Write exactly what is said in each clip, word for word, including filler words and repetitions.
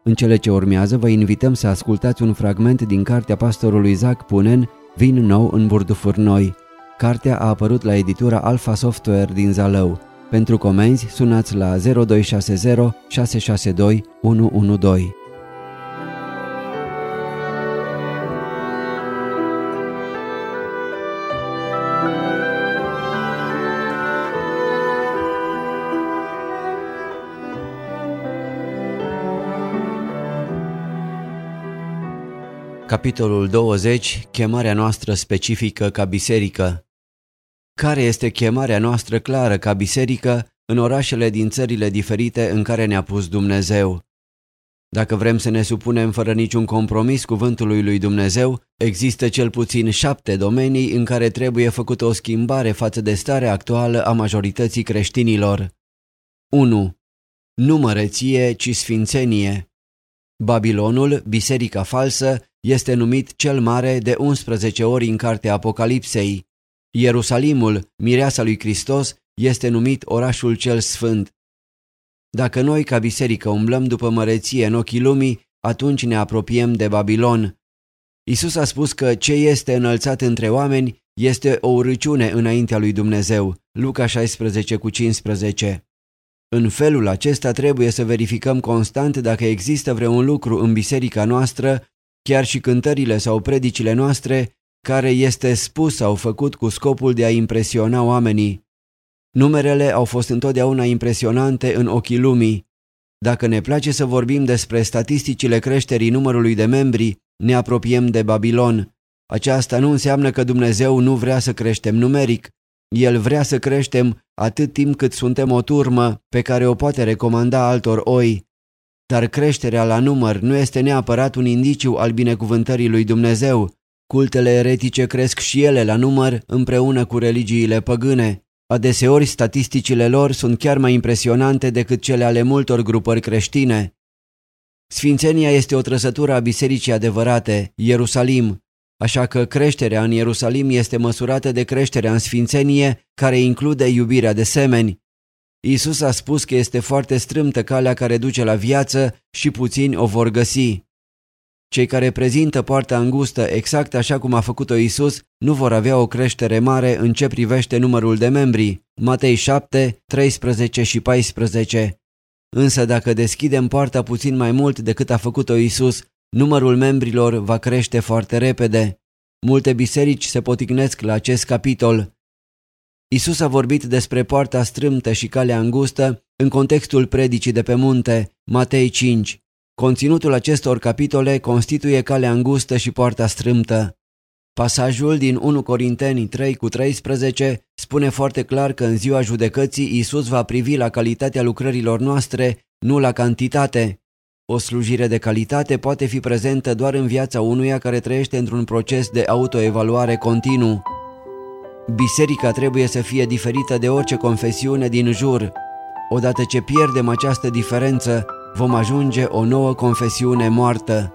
În cele ce urmează vă invităm să ascultați un fragment din cartea pastorului Isaac Punen, Vin nou în burdufuri noi. Cartea a apărut la editura Alpha Software din Zalău. Pentru comenzi sunați la zero doi șase zero șase șase doi unu unu doi. Capitolul douăzeci. Chemarea noastră specifică ca biserică. Care este chemarea noastră clară ca biserică în orașele din țările diferite în care ne-a pus Dumnezeu? Dacă vrem să ne supunem fără niciun compromis cuvântului lui Dumnezeu, există cel puțin șapte domenii în care trebuie făcută o schimbare față de starea actuală a majorității creștinilor. unu. Nu măreție, ci sfințenie. Babilonul, biserica falsă, este numit cel mare de unsprezece ori în cartea Apocalipsei. Ierusalimul, mireasa lui Hristos, este numit orașul cel sfânt. Dacă noi ca biserică umblăm după măreție în ochii lumii, atunci ne apropiem de Babilon. Iisus a spus că ce este înălțat între oameni este o urăciune înaintea lui Dumnezeu. Luca șaisprezece cu cincisprezece. În felul acesta trebuie să verificăm constant dacă există vreun lucru în biserica noastră, chiar și cântările sau predicile noastre, care este spus sau făcut cu scopul de a impresiona oamenii. Numerele au fost întotdeauna impresionante în ochii lumii. Dacă ne place să vorbim despre statisticile creșterii numărului de membri, ne apropiem de Babilon. Aceasta nu înseamnă că Dumnezeu nu vrea să creștem numeric. El vrea să creștem atât timp cât suntem o turmă pe care o poate recomanda altor oi. Dar creșterea la număr nu este neapărat un indiciu al binecuvântării lui Dumnezeu. Cultele eretice cresc și ele la număr împreună cu religiile păgâne. Adeseori statisticile lor sunt chiar mai impresionante decât cele ale multor grupări creștine. Sfințenia este o trăsătură a bisericii adevărate, Ierusalim, așa că creșterea în Ierusalim este măsurată de creșterea în sfințenie, care include iubirea de semeni. Iisus a spus că este foarte strâmtă calea care duce la viață și puțini o vor găsi. Cei care prezintă poarta îngustă exact așa cum a făcut-o Iisus nu vor avea o creștere mare în ce privește numărul de membri. Matei șapte, treisprezece și paisprezece. Însă dacă deschidem poarta puțin mai mult decât a făcut-o Iisus, numărul membrilor va crește foarte repede. Multe biserici se poticnesc la acest capitol. Iisus a vorbit despre poarta strâmtă și calea îngustă în contextul predicii de pe munte, Matei cinci. Conținutul acestor capitole constituie calea îngustă și poarta strâmtă. Pasajul din unu Corinteni trei cu treisprezece spune foarte clar că în ziua judecății Iisus va privi la calitatea lucrărilor noastre, nu la cantitate. O slujire de calitate poate fi prezentă doar în viața unuia care trăiește într-un proces de autoevaluare continuu. Biserica trebuie să fie diferită de orice confesiune din jur. Odată ce pierdem această diferență, vom ajunge o nouă confesiune moartă.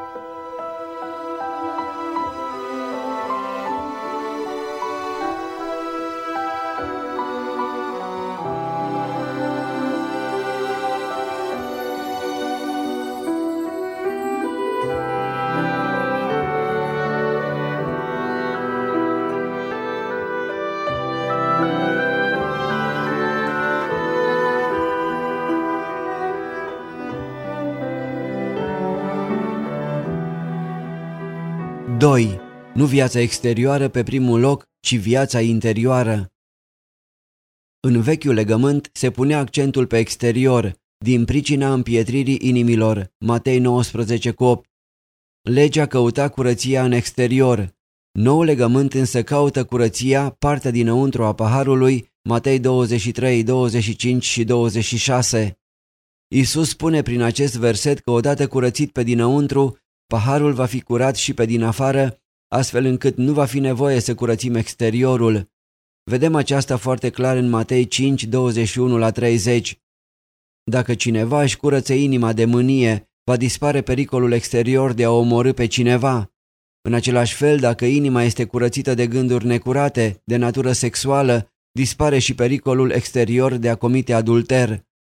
doi. Nu viața exterioară pe primul loc, ci viața interioară. În vechiul legământ se punea accentul pe exterior, din pricina împietririi inimilor, Matei nouăsprezece cu opt. Legea căuta curăția în exterior. Noul legământ însă caută curăția, partea dinăuntru a paharului, Matei douăzeci și trei, douăzeci și cinci și douăzeci și șase. Iisus spune prin acest verset că odată curățit pe dinăuntru, paharul va fi curat și pe din afară, astfel încât nu va fi nevoie să curățim exteriorul. Vedem aceasta foarte clar în Matei cinci, douăzeci și unu la treizeci. Dacă cineva își curăță inima de mânie, va dispare pericolul exterior de a omorî pe cineva. În același fel, dacă inima este curățită de gânduri necurate, de natură sexuală, dispare și pericolul exterior de a comite adulter.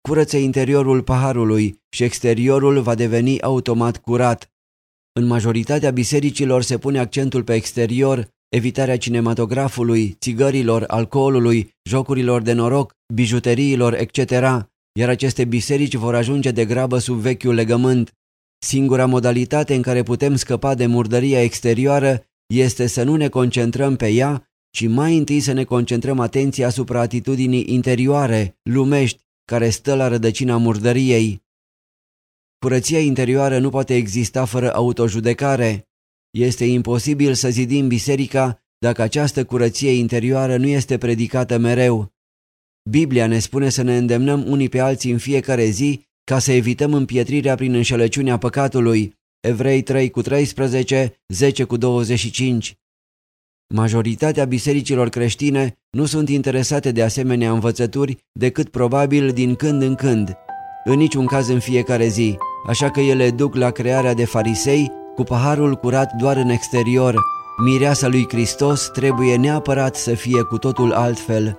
curăță interiorul paharului și exteriorul va deveni automat curat. În majoritatea bisericilor se pune accentul pe exterior, evitarea cinematografului, țigărilor, alcoolului, jocurilor de noroc, bijuteriilor, et cetera, iar aceste biserici vor ajunge de grabă sub vechiul legământ. Singura modalitate în care putem scăpa de murdăria exterioară este să nu ne concentrăm pe ea, ci mai întâi să ne concentrăm atenția asupra atitudinii interioare, lumești, care stă la rădăcina murdăriei. Curăția interioară nu poate exista fără autojudecare. Este imposibil să zidim biserica dacă această curăție interioară nu este predicată mereu. Biblia ne spune să ne îndemnăm unii pe alții în fiecare zi ca să evităm împietrirea prin înșelăciunea păcatului. Evrei trei cu treisprezece, zece cu douăzeci și cinci. Majoritatea bisericilor creștine nu sunt interesate de asemenea învățături decât probabil din când în când, în niciun caz în fiecare zi, așa că ele duc la crearea de farisei cu paharul curat doar în exterior. Mireasa lui Hristos trebuie neapărat să fie cu totul altfel.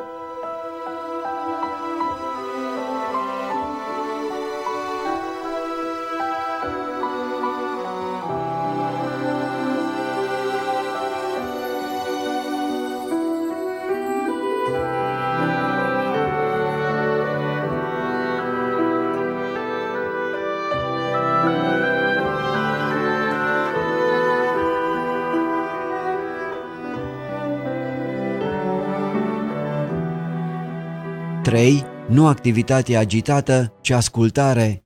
trei. Nu activitate agitată, ci ascultare.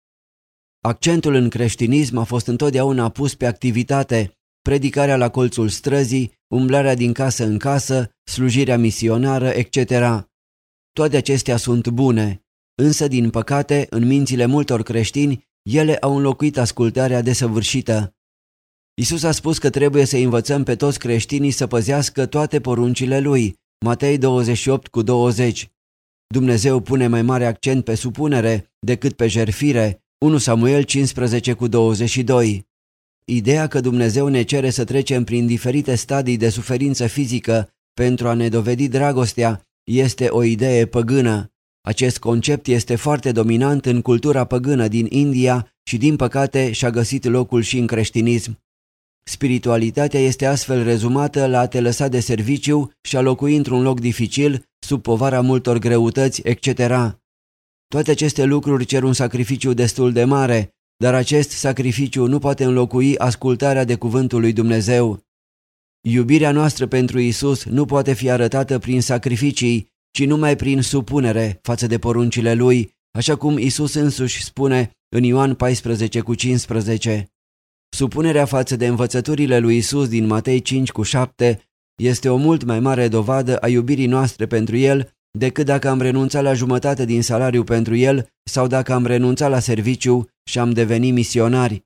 Accentul în creștinism a fost întotdeauna pus pe activitate, predicarea la colțul străzii, umblarea din casă în casă, slujirea misionară, et cetera. Toate acestea sunt bune, însă, din păcate, în mințile multor creștini, ele au înlocuit ascultarea desăvârșită. Iisus a spus că trebuie să învățăm pe toți creștinii să păzească toate poruncile Lui, Matei douăzeci și opt cu douăzeci. Dumnezeu pune mai mare accent pe supunere decât pe jertfire, unu Samuel cincisprezece cu douăzeci și doi. Ideea că Dumnezeu ne cere să trecem prin diferite stadii de suferință fizică pentru a ne dovedi dragostea este o idee păgână. Acest concept este foarte dominant în cultura păgână din India și, din păcate, și-a găsit locul și în creștinism. Spiritualitatea este astfel rezumată la a te lăsa de serviciu și a locui într-un loc dificil, sub povara multor greutăți, et cetera. Toate aceste lucruri cer un sacrificiu destul de mare, dar acest sacrificiu nu poate înlocui ascultarea de cuvântul lui Dumnezeu. Iubirea noastră pentru Isus nu poate fi arătată prin sacrificii, ci numai prin supunere față de poruncile Lui, așa cum Isus însuși spune în Ioan paisprezece cu cincisprezece. Supunerea față de învățăturile lui Isus din Matei cinci cu șapte este o mult mai mare dovadă a iubirii noastre pentru El decât dacă am renunțat la jumătate din salariu pentru El sau dacă am renunțat la serviciu și am devenit misionari.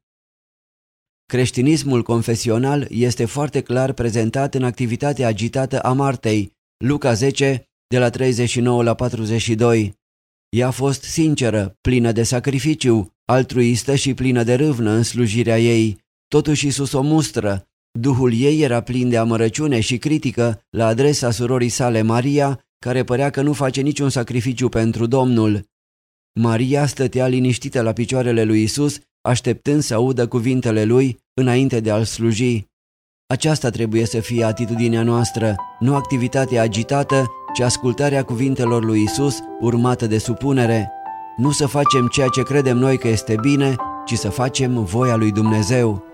Creștinismul confesional este foarte clar prezentat în activitatea agitată a Martei, Luca zece, de la treizeci și nouă la patruzeci și doi. Ea a fost sinceră, plină de sacrificiu, altruistă și plină de râvnă în slujirea ei. Totuși Iisus o mustră. Duhul ei era plin de amărăciune și critică la adresa surorii sale Maria, care părea că nu face niciun sacrificiu pentru Domnul. Maria stătea liniștită la picioarele lui Iisus, așteptând să audă cuvintele lui înainte de a-l sluji. Aceasta trebuie să fie atitudinea noastră, nu activitatea agitată, ci ascultarea cuvintelor lui Iisus, urmată de supunere. Nu să facem ceea ce credem noi că este bine, ci să facem voia lui Dumnezeu.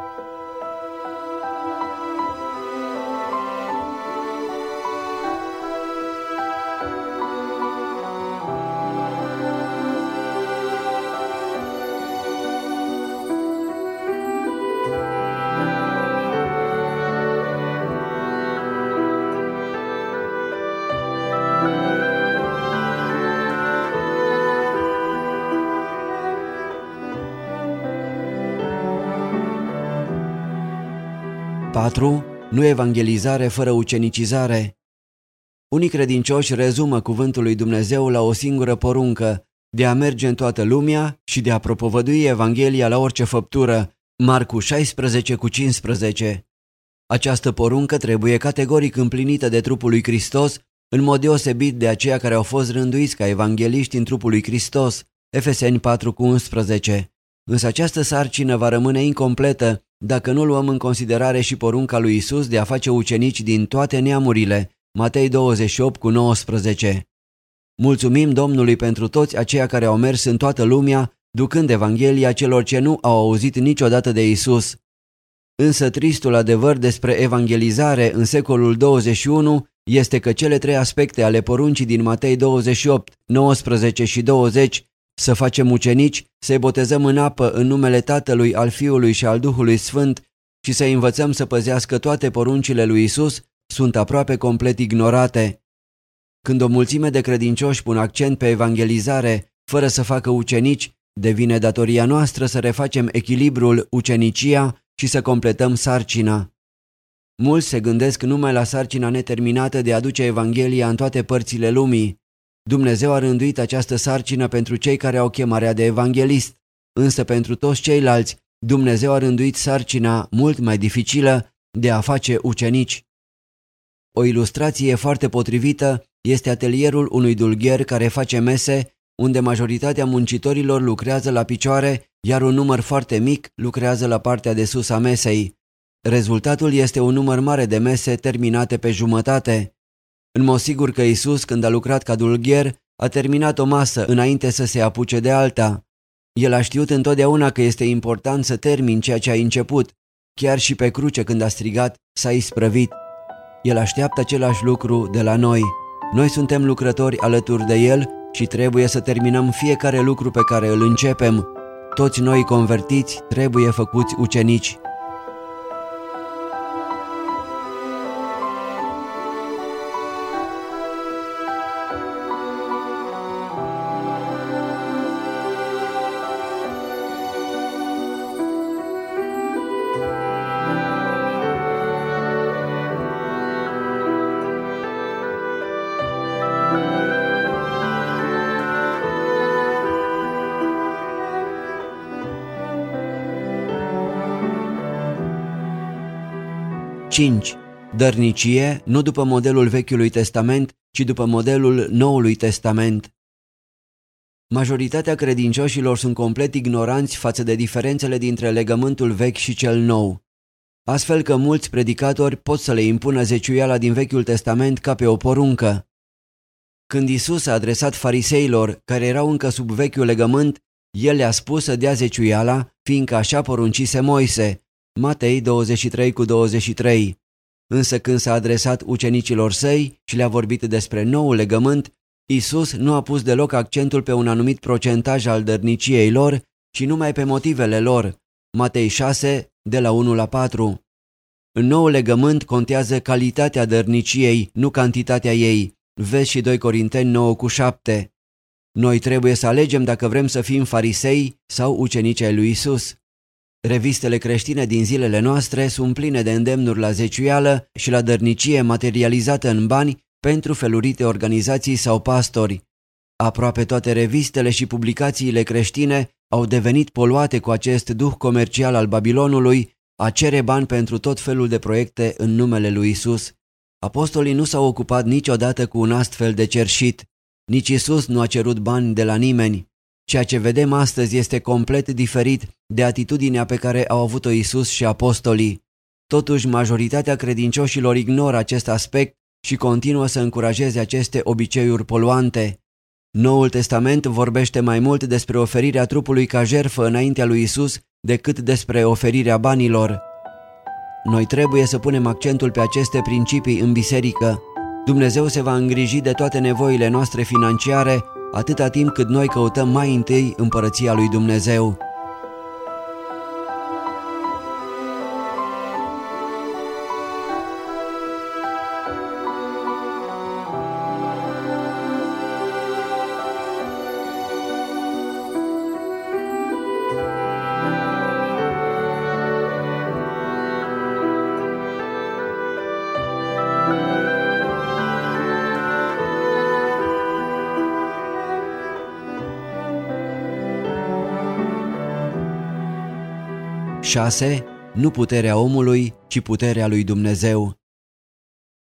patru. Nu evangelizare fără ucenicizare. Unii credincioși rezumă cuvântul lui Dumnezeu la o singură poruncă, de a merge în toată lumea și de a propovădui Evanghelia la orice făptură, Marcu șaisprezece cu cincisprezece. Această poruncă trebuie categoric împlinită de trupul lui Hristos în mod deosebit de aceia care au fost rânduiți ca evangeliști în trupul lui Hristos, Efeseni patru cu unsprezece. Însă această sarcină va rămâne incompletă dacă nu luăm în considerare și porunca lui Isus de a face ucenici din toate neamurile, Matei douăzeci și opt cu nouăsprezece. Mulțumim Domnului pentru toți aceia care au mers în toată lumea, ducând Evanghelia celor ce nu au auzit niciodată de Isus. Însă tristul adevăr despre evangelizare în secolul douăzeci și unu este că cele trei aspecte ale poruncii din Matei douăzeci și opt, nouăsprezece și douăzeci, să facem ucenici, să-i botezăm în apă în numele Tatălui, al Fiului și al Duhului Sfânt și să învățăm să păzească toate poruncile lui Isus, sunt aproape complet ignorate. Când o mulțime de credincioși pun accent pe evangelizare fără să facă ucenici, devine datoria noastră să refacem echilibrul, ucenicia și să completăm sarcina. Mulți se gândesc numai la sarcina neterminată de a aduce Evanghelia în toate părțile lumii. Dumnezeu a rânduit această sarcină pentru cei care au chemarea de evanghelist, însă pentru toți ceilalți Dumnezeu a rânduit sarcina mult mai dificilă de a face ucenici. O ilustrație foarte potrivită este atelierul unui dulgher care face mese, unde majoritatea muncitorilor lucrează la picioare, iar un număr foarte mic lucrează la partea de sus a mesei. Rezultatul este un număr mare de mese terminate pe jumătate. În mod sigur că Isus, când a lucrat ca dulgher, a terminat o masă înainte să se apuce de alta. El a știut întotdeauna că este important să termin ceea ce ai început, chiar și pe cruce când a strigat, s-a isprăvit. El așteaptă același lucru de la noi. Noi suntem lucrători alături de El și trebuie să terminăm fiecare lucru pe care îl începem. Toți noi convertiți trebuie făcuți ucenici. cinci. Dărnicie, nu după modelul Vechiului Testament, ci după modelul Noului Testament. Majoritatea credincioșilor sunt complet ignoranți față de diferențele dintre legământul vechi și cel nou. Astfel că mulți predicatori pot să le impună zeciuiala din Vechiul Testament ca pe o poruncă. Când Isus a adresat fariseilor care erau încă sub vechiul legământ, El le-a spus să dea zeciuiala, fiindcă așa poruncise Moise, Matei douăzeci și trei cu douăzeci și trei. Însă când s-a adresat ucenicilor săi și le-a vorbit despre noul legământ, Isus nu a pus deloc accentul pe un anumit procentaj al dărniciei lor, ci numai pe motivele lor, Matei șase, de la unu la patru. În noul legământ contează calitatea dărniciei, nu cantitatea ei, vezi și doi Corinteni nouă cu șapte. Noi trebuie să alegem dacă vrem să fim farisei sau ucenici ai lui Isus. Revistele creștine din zilele noastre sunt pline de îndemnuri la zeciuială și la dărnicie materializată în bani pentru felurite organizații sau pastori. Aproape toate revistele și publicațiile creștine au devenit poluate cu acest duh comercial al Babilonului, a cere bani pentru tot felul de proiecte în numele lui Isus. Apostolii nu s-au ocupat niciodată cu un astfel de cerșit. Nici Isus nu a cerut bani de la nimeni. Ceea ce vedem astăzi este complet diferit de atitudinea pe care au avut-o Isus și apostolii. Totuși, majoritatea credincioșilor ignoră acest aspect și continuă să încurajeze aceste obiceiuri poluante. Noul Testament vorbește mai mult despre oferirea trupului ca jertfă înaintea lui Isus decât despre oferirea banilor. Noi trebuie să punem accentul pe aceste principii în biserică. Dumnezeu se va îngriji de toate nevoile noastre financiare atâta timp cât noi căutăm mai întâi împărăția lui Dumnezeu. șase. Nu puterea omului, ci puterea lui Dumnezeu.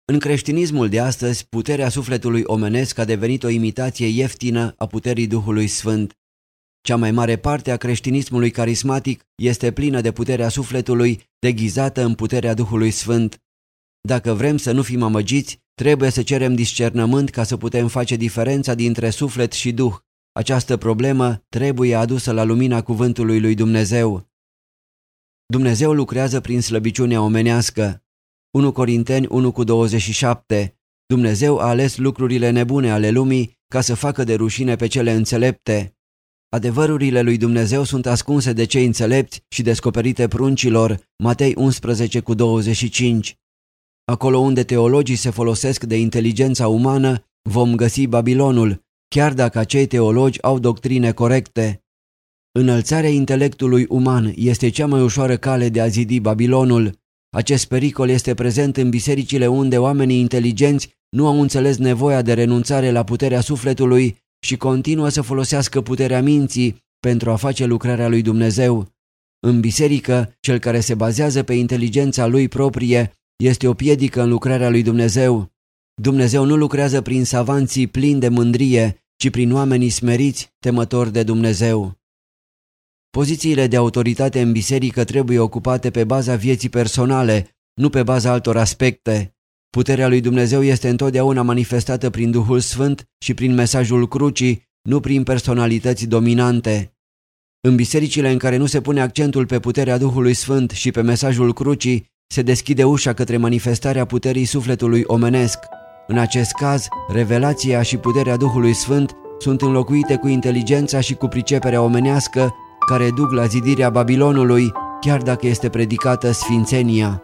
În creștinismul de astăzi, puterea sufletului omenesc a devenit o imitație ieftină a puterii Duhului Sfânt. Cea mai mare parte a creștinismului carismatic este plină de puterea sufletului, deghizată în puterea Duhului Sfânt. Dacă vrem să nu fim amăgiți, trebuie să cerem discernământ ca să putem face diferența dintre suflet și Duh. Această problemă trebuie adusă la lumina cuvântului lui Dumnezeu. Dumnezeu lucrează prin slăbiciunea omenească. unu Corinteni unu cu douăzeci și șapte. Dumnezeu a ales lucrurile nebune ale lumii ca să facă de rușine pe cele înțelepte. Adevărurile lui Dumnezeu sunt ascunse de cei înțelepți și descoperite pruncilor. Matei unsprezece cu douăzeci și cinci. Acolo unde teologii se folosesc de inteligența umană, vom găsi Babilonul, chiar dacă acei teologi au doctrine corecte. Înălțarea intelectului uman este cea mai ușoară cale de a zidi Babilonul. Acest pericol este prezent în bisericile unde oamenii inteligenți nu au înțeles nevoia de renunțare la puterea sufletului și continuă să folosească puterea minții pentru a face lucrarea lui Dumnezeu. În biserică, cel care se bazează pe inteligența lui proprie este o piedică în lucrarea lui Dumnezeu. Dumnezeu nu lucrează prin savanții plini de mândrie, ci prin oamenii smeriți, temători de Dumnezeu. Pozițiile de autoritate în biserică trebuie ocupate pe baza vieții personale, nu pe baza altor aspecte. Puterea lui Dumnezeu este întotdeauna manifestată prin Duhul Sfânt și prin mesajul crucii, nu prin personalități dominante. În bisericile în care nu se pune accentul pe puterea Duhului Sfânt și pe mesajul crucii, se deschide ușa către manifestarea puterii sufletului omenesc. În acest caz, revelația și puterea Duhului Sfânt sunt înlocuite cu inteligența și cu priceperea omenească, care duc la zidirea Babilonului, chiar dacă este predicată sfințenia.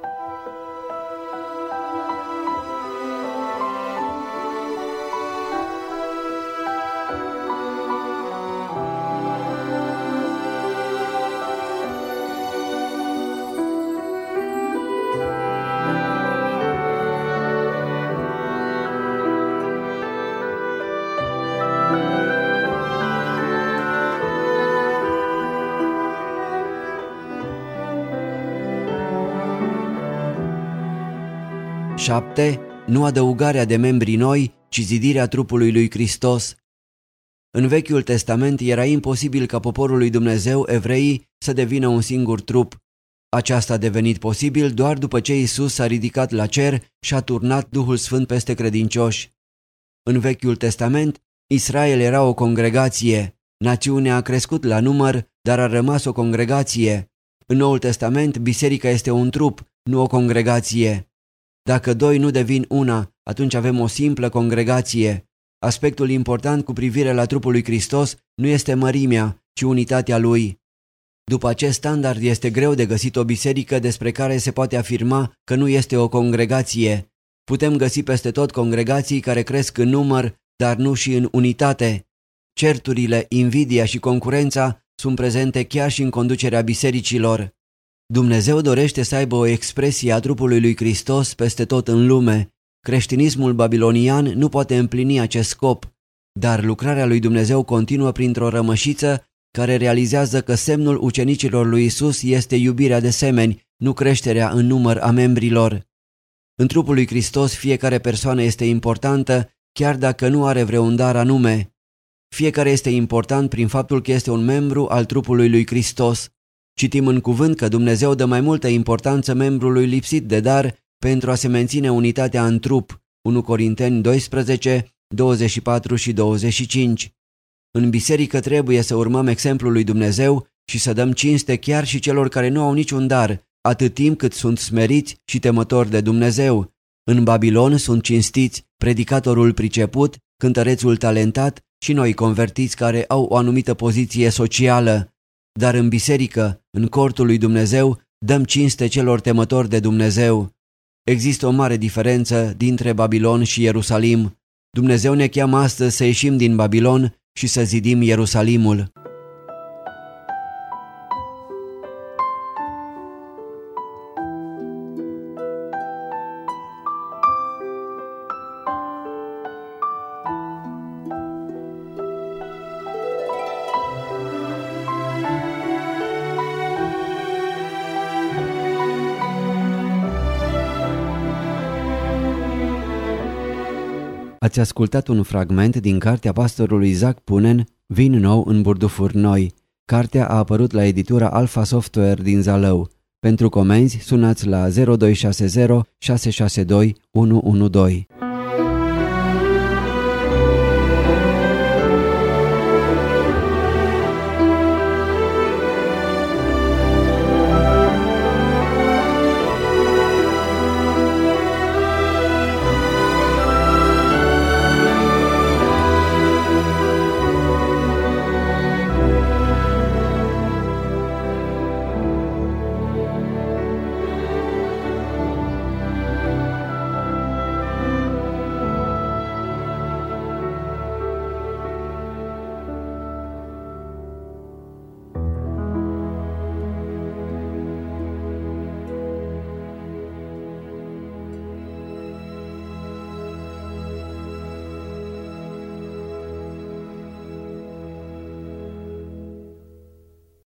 șapte. Nu adăugarea de membri noi, ci zidirea trupului lui Hristos. În Vechiul Testament era imposibil ca poporul lui Dumnezeu, evreii, să devină un singur trup. Aceasta a devenit posibil doar după ce Iisus s-a ridicat la cer și a turnat Duhul Sfânt peste credincioși. În Vechiul Testament, Israel era o congregație. Națiunea a crescut la număr, dar a rămas o congregație. În Noul Testament, biserica este un trup, nu o congregație. Dacă doi nu devin una, atunci avem o simplă congregație. Aspectul important cu privire la trupul lui Hristos nu este mărimea, ci unitatea lui. După acest standard este greu de găsit o biserică despre care se poate afirma că nu este o congregație. Putem găsi peste tot congregații care cresc în număr, dar nu și în unitate. Certurile, invidia și concurența sunt prezente chiar și în conducerea bisericilor. Dumnezeu dorește să aibă o expresie a trupului lui Hristos peste tot în lume. Creștinismul babilonian nu poate împlini acest scop, dar lucrarea lui Dumnezeu continuă printr-o rămășiță care realizează că semnul ucenicilor lui Isus este iubirea de semeni, nu creșterea în număr a membrilor. În trupul lui Hristos fiecare persoană este importantă, chiar dacă nu are vreun dar anume. Fiecare este important prin faptul că este un membru al trupului lui Hristos. Citim în cuvânt că Dumnezeu dă mai multă importanță membrului lipsit de dar pentru a se menține unitatea în trup. unu Corinteni doisprezece, douăzeci și patru și douăzeci și cinci. În biserică trebuie să urmăm exemplul lui Dumnezeu și să dăm cinste chiar și celor care nu au niciun dar, atât timp cât sunt smeriți și temători de Dumnezeu. În Babilon sunt cinstiți predicatorul priceput, cântărețul talentat și noi convertiți care au o anumită poziție socială. Dar în biserică, în cortul lui Dumnezeu, dăm cinste celor temători de Dumnezeu. Există o mare diferență dintre Babilon și Ierusalim. Dumnezeu ne cheamă astăzi să ieșim din Babilon și să zidim Ierusalimul. Ați ascultat un fragment din cartea pastorului Zac Punen, Vin nou în burdufuri noi. Cartea a apărut la editura Alpha Software din Zalău. Pentru comenzi, sunați la zero doi șase zero șase șase doi unu unu doi.